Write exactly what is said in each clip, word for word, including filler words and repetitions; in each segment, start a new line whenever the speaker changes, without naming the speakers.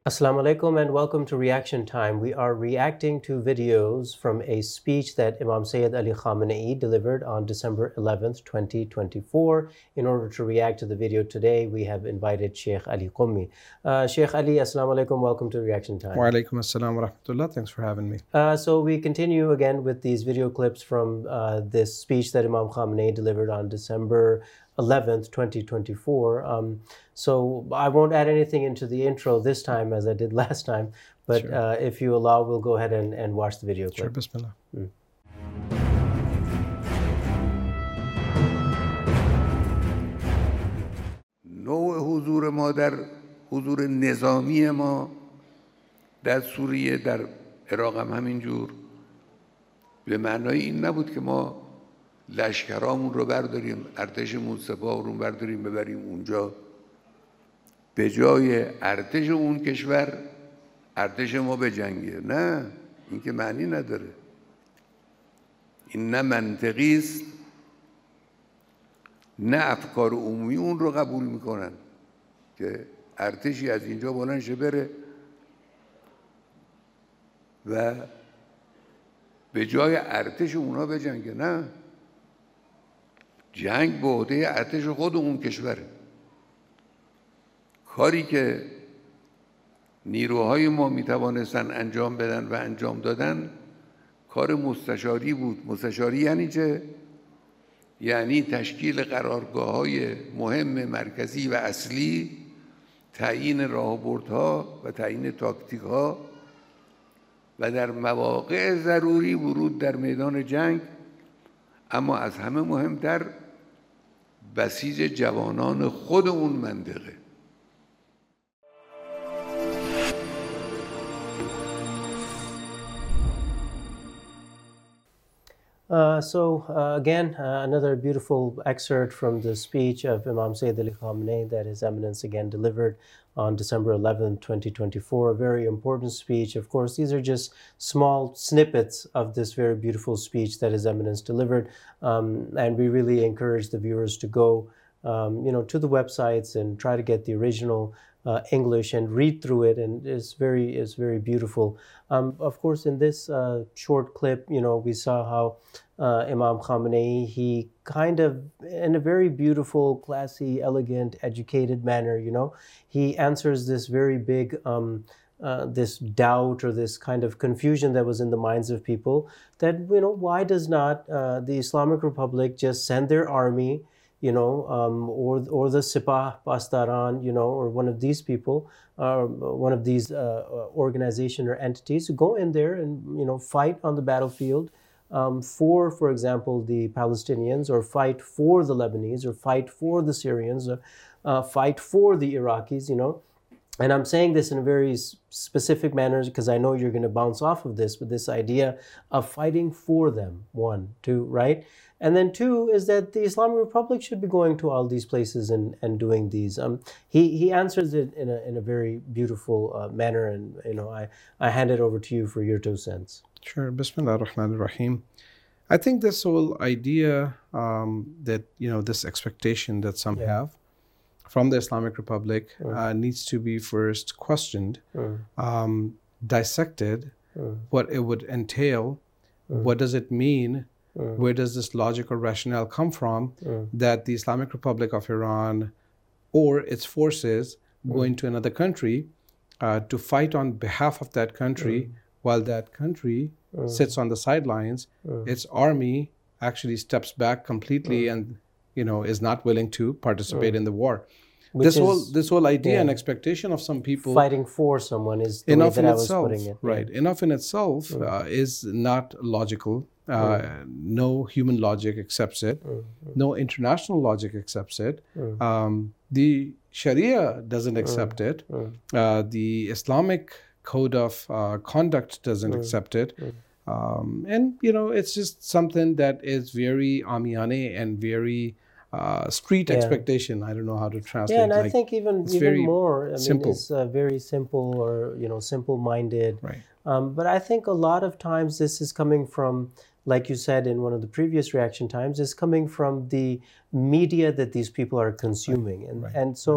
Assalamu alaikum and welcome to Reaction Time. We are reacting to videos from a speech that Imam Sayyid Ali Khamenei delivered on December eleventh, twenty twenty-four. In order to react to the video today, we have invited Sheikh Ali Qummi. Uh, Sheikh Ali, Assalamu alaikum, welcome to Reaction Time.
Wa alaikum assalam wa rahmatullah. Thanks for having me.
Uh, so we continue again with these video clips from uh, this speech that Imam Khamenei delivered on December eleventh, twenty twenty-four. Um, so I won't add anything into the intro this time as I did last time, but
Sure.
uh, if you allow, we'll go ahead and, and watch the video clip.
Sure, bismillah.
Mm.
نوع حضور ما در حضور نظامی ما در سوریه در عراق هم همینجور به معنای این نبود که ما لشکرامون رو برداریم ارتشمون سپاه رو برداریم ببریم اونجا به جای ارتش اون کشور ارتش ما بجنگه. نه، این که معنی نداره. این نه منطقی است نه افکار عمومی اون رو قبول میکنن که ارتشی از اینجا بلند شه بره و به جای ارتش اونا بجنگه. نه، جنگ به عهده ارتش خود اون کشوره. کاری که نیروهای ما میتوانستن انجام بدن و انجام دادن کار مستشاری بود. مستشاری یعنی چه؟ یعنی تشکیل قرارگاه‌های مهم مرکزی و اصلی، تعیین راهبردها و تعیین تاکتیک‌ها و در مواقع ضروری ورود در میدان جنگ، اما از همه مهمتر بسیج جوانان خود اون منطقه.
Uh, so uh, again, uh, another beautiful excerpt from the speech of Imam Sayyid Ali Khamenei that His Eminence again delivered on December eleventh, twenty twenty-four. A very important speech. Of course, these are just small snippets of this very beautiful speech that His Eminence delivered, um, and we really encourage the viewers to go, um, you know, to the websites and try to get the original Uh, English and read through it, and it's very it's very beautiful. Um, of course, in this uh, short clip, you know, we saw how uh, Imam Khamenei, he kind of, in a very beautiful, classy, elegant, educated manner, you know, he answers this very big, um, uh, this doubt or this kind of confusion that was in the minds of people that, you know, why does not uh, the Islamic Republic just send their army, you know, um, or or the Sipah Pastaran, you know, or one of these people, uh, one of these uh, organization or entities to go in there and, you know, fight on the battlefield um, for, for example, the Palestinians, or fight for the Lebanese, or fight for the Syrians, or uh, fight for the Iraqis, you know. And I'm saying this in a very specific manner because I know you're going to bounce off of this, but this idea of fighting for them, one, two, right? And then two is that the Islamic Republic should be going to all these places and, and doing these. Um, he, he answers it in a, in a very beautiful uh, manner, and, you know, I, I hand it over to you for your two cents.
Sure. Bismillah ar-Rahman ar-Rahim. I think this whole idea um, that, you know, this expectation that some
Yeah.
have from the Islamic Republic
Mm.
uh, needs to be first questioned,
Mm.
um, dissected,
Mm.
what it would entail,
Mm.
what does it mean,
Mm.
where does this logic or rationale come from
Mm.
that the Islamic Republic of Iran or its forces go into another country uh, to fight on behalf of that country while that country sits on the sidelines. Its army actually steps back completely and, you know, is not willing to participate in the war.
Which
this whole
is-
this whole idea
yeah.
and expectation of some people
Fighting for someone is the
enough
way
in
that I was
itself,
putting it.
right? Enough in itself uh, is not logical. Uh, no human logic accepts it. No international logic accepts it. Um, the Sharia doesn't accept it. Uh, the Islamic code of uh, conduct doesn't accept it. Um, and, you know, it's just something that is very amiyane and very uh, street
Yeah.
expectation. I don't know how to translate.
Yeah, and I
like,
think even
it's
even
very
more. I mean,
simple.
it's uh, very simple, or, you know, simple-minded.
Right.
Um, but I think a lot of times this is coming from, like you said in one of the previous reaction times, is coming from the media that these people are consuming, and
Right.
and so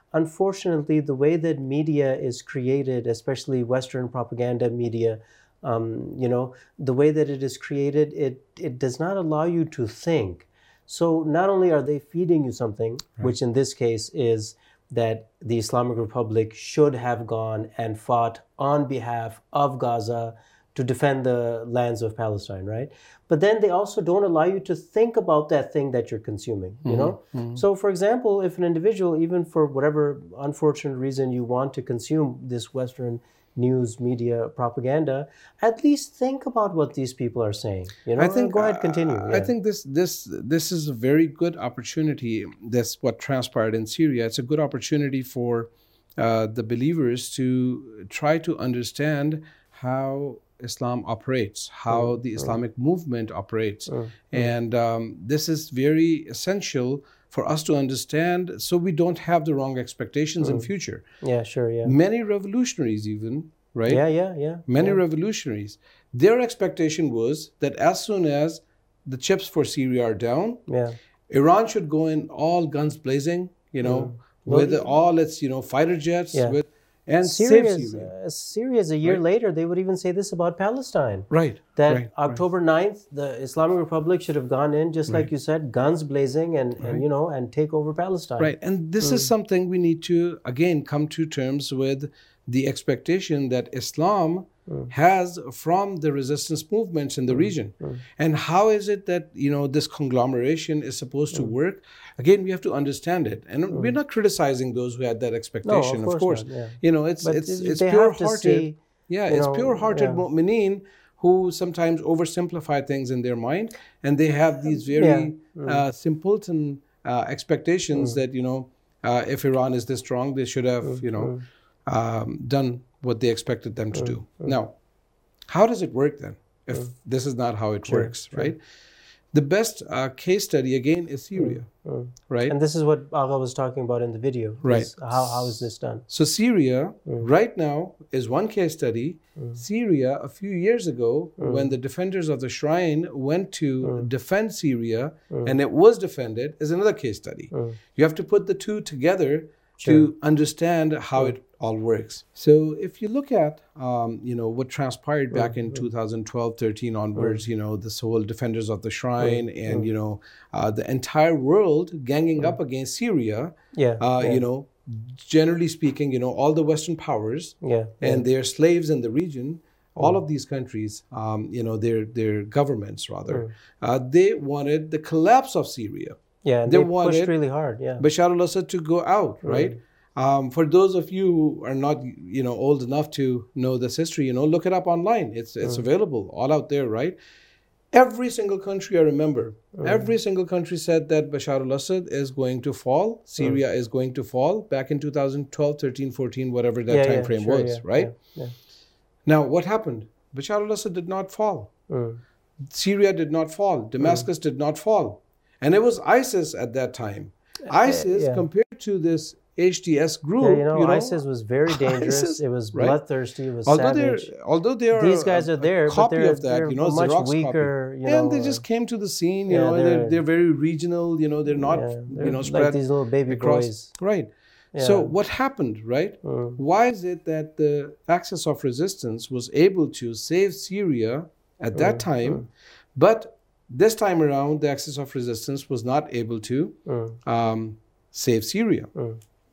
unfortunately, the way that media is created, especially Western propaganda media, um, you know, the way that it is created, it, it does not allow you to think. So not only are they feeding you something, right, which in this case is that the Islamic Republic should have gone and fought on behalf of Gaza to defend the lands of Palestine, right? But then they also don't allow you to think about that thing that you're consuming, you mm-hmm. know? Mm-hmm. So for example, if an individual, even for whatever unfortunate reason you want to consume this Western news, media, propaganda, at least think about what these people are saying. You know,
I think,
go ahead, continue.
Uh,
yeah.
I think this this this is a very good opportunity. That's what transpired in Syria. It's a good opportunity for uh, the believers to try to understand how Islam operates, how mm, the Islamic mm. movement operates. Mm, and um, this is very essential for us to understand so we don't have the wrong expectations mm. in future.
Yeah, sure, yeah.
Many revolutionaries even, right?
Yeah, yeah, yeah.
Many
yeah.
revolutionaries, their expectation was that as soon as the chips for Syria are down,
yeah.
Iran should go in all guns blazing, you know, mm. with well, all its, you know, fighter jets,
yeah.
with and
Syria,
save Syria.
Uh, Syria is a year right. later, they would even say this about Palestine.
Right.
That
right,
October ninth, the Islamic Republic should have gone in, just right. like you said, guns blazing and, right. and, you know, and take over Palestine.
Right. And this mm. is something we need to, again, come to terms with the expectation that Islam mm. has from the resistance movements in the mm. region. Mm. And how is it that, you know, this conglomeration is supposed mm. to work? Again, we have to understand it. And mm. we're not criticizing those who had that expectation,
no, of course.
Of course.
Not, yeah.
You know, it's
but
it's it's
they
pure-hearted.
See,
yeah, it's
know,
pure-hearted
yeah.
mu'mineen who sometimes oversimplify things in their mind. And they have these very
yeah. mm.
uh, simpleton uh, expectations
mm.
that, you know, uh, if Iran is this strong, they should have,
mm.
you know,
mm.
Um, done what they expected them to
mm,
do.
mm.
Now, how does it work then, if
mm.
this is not how it
sure,
works,
sure.
right? The best uh, case study, again, is Syria,
mm, mm.
right?
And this is what Agha was talking about in the video.
Right.
How, how is this done?
So Syria,
mm.
right now, is one case study. Mm. Syria, a few years ago, mm. when the defenders of the shrine went to
mm.
defend Syria,
mm.
and it was defended, is another case study.
Mm.
You have to put the two together
sure.
to understand how
mm.
it all works. So if you look at, um, you know, what transpired back
mm,
in
mm.
two thousand twelve, thirteen onwards, mm. you know, this whole Defenders of the Shrine
mm.
and,
mm.
you know, uh, the entire world ganging mm. up against Syria,
yeah,
uh,
yeah.
you know, generally speaking, you know, all the Western powers
yeah,
and
yeah.
their slaves in the region,
mm.
all of these countries, um, you know, their, their governments rather,
mm.
uh, they wanted the collapse of Syria.
Yeah, and
they,
they
wanted
pushed really hard, yeah.
Bashar al-Assad to go out, right?
Mm.
Um, for those of you who are not, you know, old enough to know this history, you know, look it up online. It's it's mm. available all out there, right? Every single country, I remember, mm. every single country said that Bashar al-Assad is going to fall. Syria mm. is going to fall back in two thousand twelve, thirteen, fourteen, whatever that
yeah,
time
yeah,
frame
sure,
was,
yeah,
right?
Yeah, yeah.
Now, what happened? Bashar al-Assad did not fall.
Mm.
Syria did not fall. Damascus mm. did not fall. And it was ISIS at that time. ISIS,
yeah.
compared to this H T S group,
yeah, you know,
you know,
ISIS was very dangerous.
ISIS,
it was
right?
bloodthirsty. It was
although
savage.
They're, although they are
These guys
a,
are there,
a
but
copy
they're,
of that,
they're
you know,
much
Xerox
weaker.
copy.
You know,
and they just came to the scene. You
yeah,
know, they're,
they're,
they're very regional. You know, they're not,
yeah, they're
you know,
like
spread
these little baby
across.
boys.
Right.
Yeah.
So what happened, right?
Mm.
Why is it that the axis of resistance was able to save Syria at that
mm.
time,
mm.
but this time around, the axis of resistance was not able to
mm.
um, save Syria?
Mm.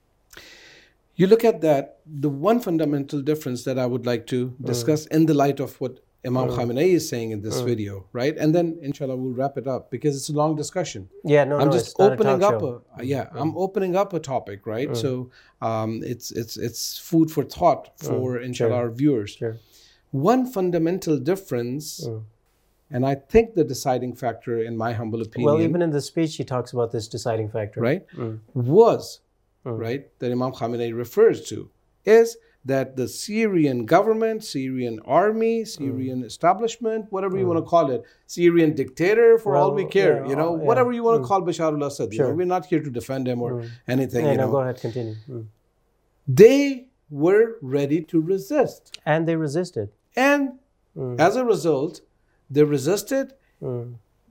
You look at that, the one fundamental difference that I would like to discuss mm. in the light of what Imam mm. Khamenei is saying in this mm. video, right? And then, inshallah, we'll wrap it up because it's a long discussion.
Yeah, no,
I'm
no,
just
it's not
opening
a talk
up
show.
a yeah, mm. I'm opening up a topic, right?
Mm.
So um, it's it's it's food for thought for
mm.
inshallah
sure.
our viewers.
Sure.
One fundamental difference,
mm.
and I think the deciding factor, in my humble opinion,
well, even in the speech, he talks about this deciding factor,
right?
Mm.
Was
mm.
right that Imam Khamenei refers to. Is that the Syrian government, Syrian army, Syrian mm. establishment, whatever mm. you want to call it, Syrian dictator, for
well,
all we care,
yeah,
you know,
yeah.
whatever you want to
mm.
call Bashar al-Assad.
Sure.
You know, we're not here to defend him or
mm.
anything.
Yeah,
you
no,
know.
go ahead, continue. Mm.
They were ready to resist.
And they resisted.
And
mm.
as a result, they resisted
mm.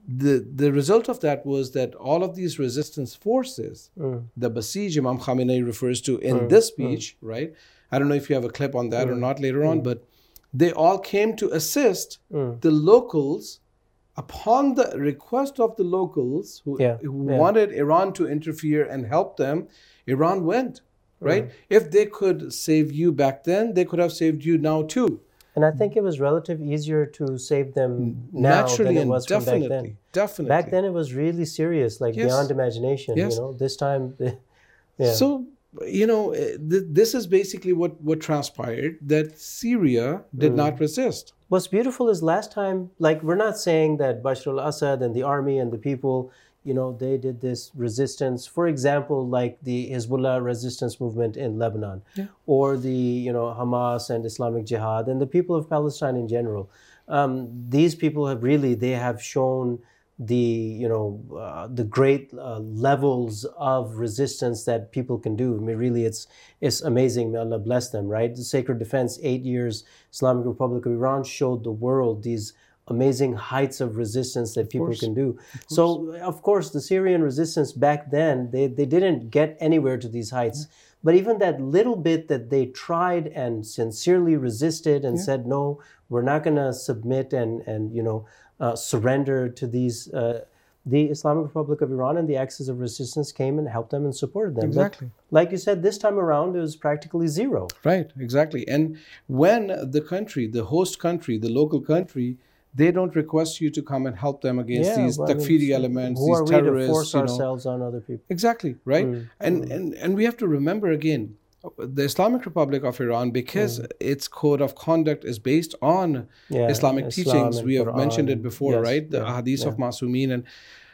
the, the result of that was that all of these resistance forces, mm. the Basij Imam Khamenei refers to in mm. this speech, mm. right? I don't know if you have a clip on that mm. or not later mm. on, but they all came to assist mm. the locals upon the request of the locals who, yeah. who yeah. wanted Iran to interfere and help them. Iran went, right? Mm. If they could save you back then, they could have saved you now too.
And I think it was relatively easier to save them now
Naturally
than it was
and
from back then.
Definitely.
Back then it was really serious, like yes. beyond imagination. Yes. You know, this time, yeah.
So, you know, th- this is basically what, what transpired, that Syria did mm. not resist.
What's beautiful is last time, like, we're not saying that Bashar al-Assad and the army and the people, you know, they did this resistance. For example, like the Hezbollah resistance movement in Lebanon, yeah. or the, you know, Hamas and Islamic Jihad and the people of Palestine in general. Um, these people have really, they have shown the, you know, uh, the great uh, levels of resistance that people can do. I mean, really, it's it's amazing. May Allah bless them, right? The Sacred Defense, eight years, Islamic Republic of Iran showed the world these amazing heights of resistance that people can do. Of so, of course, the Syrian resistance back then, they, they didn't get anywhere to these heights. Yeah. But even that little bit that they tried and sincerely resisted and yeah. said, no, we're not going to submit and, and, you know, uh, surrender to these, uh, the Islamic Republic of Iran and the axis of resistance came and helped them and supported them.
Exactly.
But like you said, this time around, it was practically zero.
Right, exactly. And when the country, the host country, the local country, they don't request you to come and help them against yeah, these well, takfiri I mean, elements,
who
these
are we
terrorists.
To force
you know.
ourselves on other people.
Exactly, right?
Mm.
And,
mm.
and and we have to remember again, the Islamic Republic of Iran, because mm. its code of conduct is based on
yeah,
Islamic
Islam
teachings. We have
Quran
mentioned it before,
yes,
right? The
yeah,
hadith
yeah.
of Masumin. And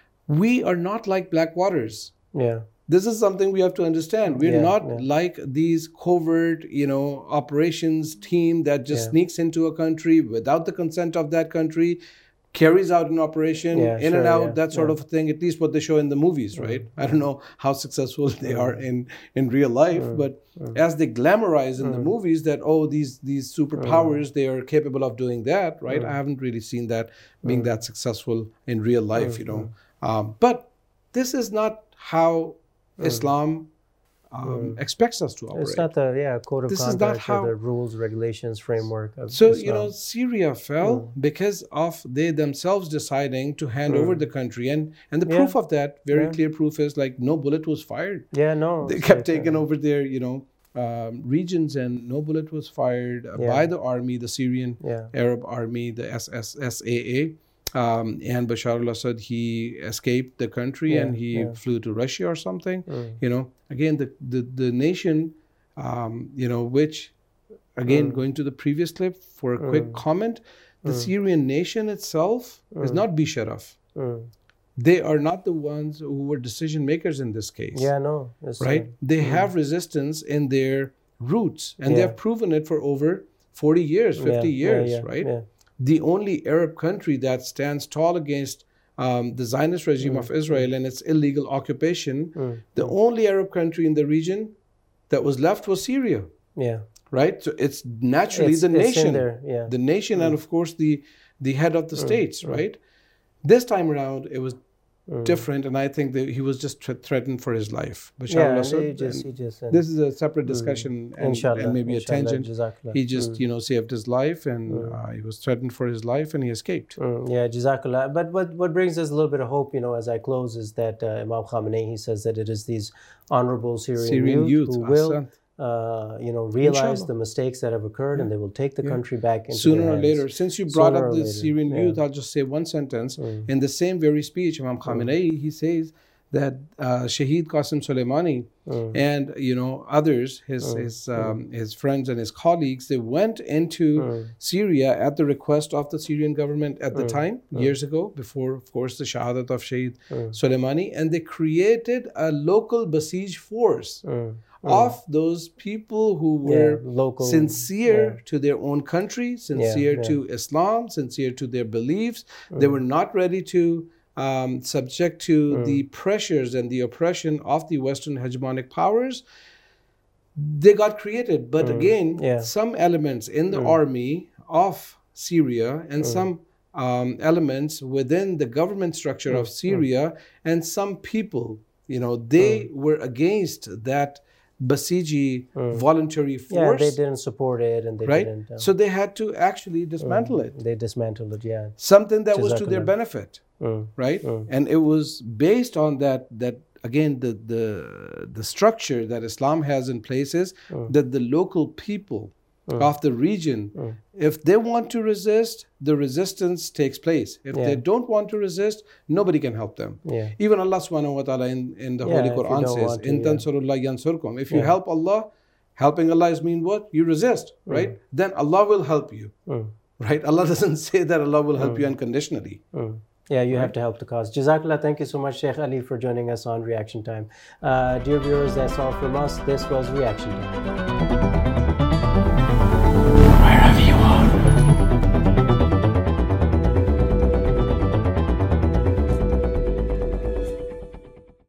we are not like black waters.
Yeah.
This is something we have to understand. We're
yeah,
not
yeah.
like these covert, you know, operations team that just
yeah.
sneaks into a country without the consent of that country, carries out an operation,
yeah,
in
sure,
and out,
yeah,
that sort
yeah.
of thing, at least what they show in the movies, right? Mm-hmm. I don't know how successful they are in, in real life, mm-hmm. but mm-hmm. as they glamorize in mm-hmm. the movies that, oh, these these superpowers, mm-hmm. they are capable of doing that, right? Mm-hmm. I haven't really seen that being mm-hmm. that successful in real life, mm-hmm. you know. Um, but this is not how mm-hmm. Islam Um, mm. expects us to operate.
It's not the yeah code of
this
conduct
is not how,
or the rules, regulations, framework of
So,
Islam.
you know, Syria fell mm. because of they themselves deciding to hand mm. over the country. And and the
yeah.
proof of that, very
yeah.
clear proof, is like no bullet was fired.
Yeah, no.
They kept taking over their, you know, um, regions and no bullet was fired uh,
yeah.
by the army, the Syrian
yeah.
Arab army, the S S A A. Um, and Bashar al-Assad, he escaped the country
yeah,
and he
yeah.
flew to Russia or something.
Mm.
You know, again, the, the, the nation, um, you know, which, again,
mm.
going to the previous clip for a quick
mm.
comment, the mm. Syrian nation itself
mm.
is not Bisharaf.
Mm.
They are not the ones who were decision makers in this case.
Yeah, no.
Right?
Uh,
they
mm.
have resistance in their roots and
yeah.
they have proven it for over forty years, fifty
yeah,
years,
yeah, yeah,
right?
Yeah.
The only Arab country that stands tall against um, the Zionist regime
mm.
of Israel and its illegal occupation,
mm.
the only Arab country in the region that was left was Syria.
Yeah.
Right? So it's naturally
it's,
the
it's
nation.
there, yeah.
The nation
mm.
and, of course, the, the head of the
mm.
states,
mm.
right? This time around, it was
Mm.
different, and I think that he was just th- threatened for his life. Bashar
yeah,
al-Assad,
he just, he just,
this is a separate discussion
mm.
and,
inshallah,
and maybe
inshallah,
a tangent.
Jazakallah.
He just,
mm.
you know, saved his life, and
mm.
uh, he was threatened for his life, and he escaped.
Mm. Yeah, Jazakallah. But what, what brings us a little bit of hope, you know, as I close, is that uh, Imam Khamenei, he says that it is these honorable Syrian,
Syrian
youth,
youth
who will,
uh,
you know, realize
Inshallah.
the mistakes that have occurred,
yeah.
and they will take the
yeah.
country back into
sooner
their
or
hands.
later. Since you brought
Sooner
up the
later.
Syrian
yeah.
youth, I'll just say one sentence.
Mm.
In the same very speech, Imam Khamenei, mm. he says that uh, Shaheed Qasem Soleimani
mm.
and, you know, others, his
mm.
his um, mm. his friends and his colleagues, they went into
mm.
Syria at the request of the Syrian government at the
mm.
time,
mm.
years ago, before, of course, the shahadat of Shaheed
mm.
Soleimani, and they created a local Basij force
Mm.
of those people who were
yeah, local,
sincere
yeah.
to their own country, sincere
yeah, yeah.
to Islam, sincere to their beliefs.
Mm.
They were not ready to um, subject to
mm.
the pressures and the oppression of the Western hegemonic powers. They got created. But
mm.
again,
yeah.
some elements in the
mm.
army of Syria and
mm.
some um, elements within the government structure
mm.
of Syria, mm. and some people, you know, they mm. were against that Basiji mm. voluntary force.
Yeah, they didn't support it, and they
right?
didn't. Um,
so they had to actually dismantle
mm.
it.
They dismantled it, yeah.
Something that was to their benefit,
mm.
right?
Mm.
And it was based on that. That again, the the the structure that Islam has in place is mm. that the local people mm. of the region, mm. if they want to resist, the resistance takes place. If yeah. they don't want to resist, nobody can help them.
Yeah.
Even Allah subhanahu wa ta'ala in, in the
yeah,
Holy Quran says, In tansurullah yansurkum. If you yeah. help Allah, helping Allah is mean what? You resist, right? Mm. Then Allah will help you. Mm. Right? Allah doesn't say that Allah will help mm. you unconditionally.
Mm. Yeah, you right? have to help the cause. Jazakallah. Thank you so much, Sheikh Ali, for joining us on Reaction Time. Uh, dear viewers, that's all from us. This was Reaction Time.